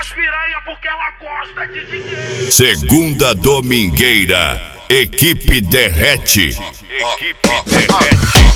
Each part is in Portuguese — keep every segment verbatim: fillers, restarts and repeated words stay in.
as piranha porque ela gosta de dinheiro. Segunda domingueira, equipe derrete. Equipe derrete.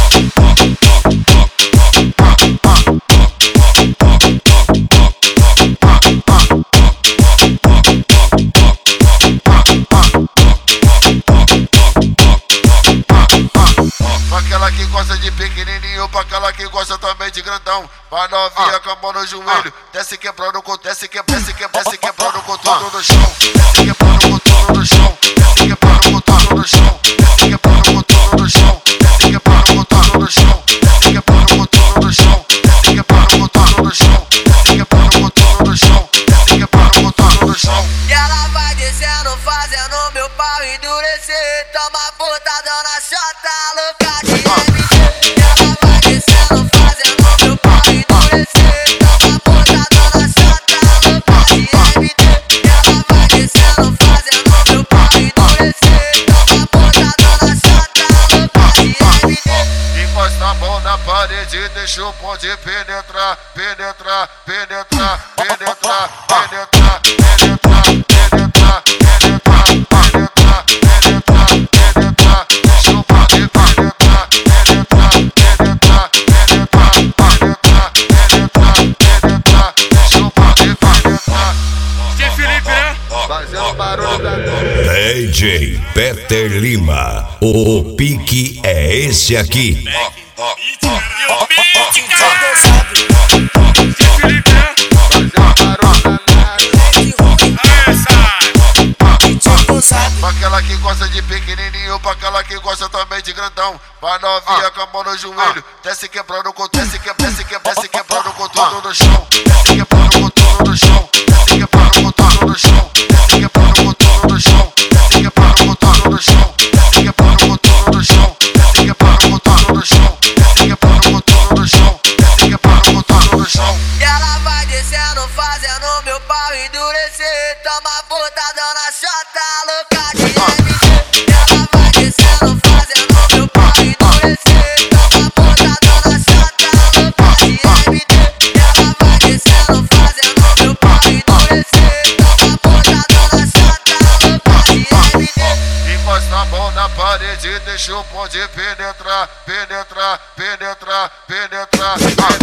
Pra aquela que gosta de pequenininho, pra aquela que gosta também de grandão. Vai novinha com a mão no joelho, desce quebrando com desce que desce que desce quebrando com tudo no chão. Desce quebrando com tudo no chão. Desce quebrando com tudo no chão. Desce quebrando com tudo no chão. Desce quebrando com tudo no chão. Desce quebrando com tudo no chão. Desce quebrando com tudo no chão. Desce quebrando com tudo no chão. Desce quebrando com tudo no chão. E ela vai descendo, fazendo meu pau endurecer. Toma botadão na chota, louca de M G. E ela vai descendo, fazendo meu pau endurecer. Toma botadão na chota, louca de M G. E ela vai descendo, fazendo meu pau endurecer. Toma botadão na chota, louca de M G. Encosta a mão na parede, deixa o bonde penetrar, penetrar, penetrar, penetrar, penetrar, penetrar, penetrar, penetrar, penetrar, penetrar, penetrar, deixa o bonde penetrar, penetrar, penetrar, penetrar, penetrar, penetrar, penetrar, deixa o bonde penetrar. De Felipe, né? Fazendo barulho da dor. D J Peter Lima, o pique é esse aqui. E o beat, cara. De Felipe, né? Pra aquela que gosta de pequenininho, pra aquela que gosta também de grandão. Vai novinha com a mão no joelho, desce quebrando com desce que desce que desce quebrando com tudo no chão. Desce quebrando com tudo no chão. Desce quebrando com tudo no chão. Desce quebrando com tudo no chão. Desce quebrando com tudo no chão. Desce quebrando com tudo no chão. Desce quebrando com tudo no chão. Desce quebrando com tudo no chão. Desce quebrando com tudo no chão. E ela vai descendo, fazendo meu pau endurecer. Toma botadão na chota, louca de M G. E ela vai descendo, fazendo meu pau endurecer. Toma botadão na chota, louca de M G. E ela vai descendo, fazendo meu pau endurecer. Toma botadão na chota, louca de M G. Encosta a mão na parede, deixa o bonde penetrar, penetrar, penetrar, penetrar, penetrar.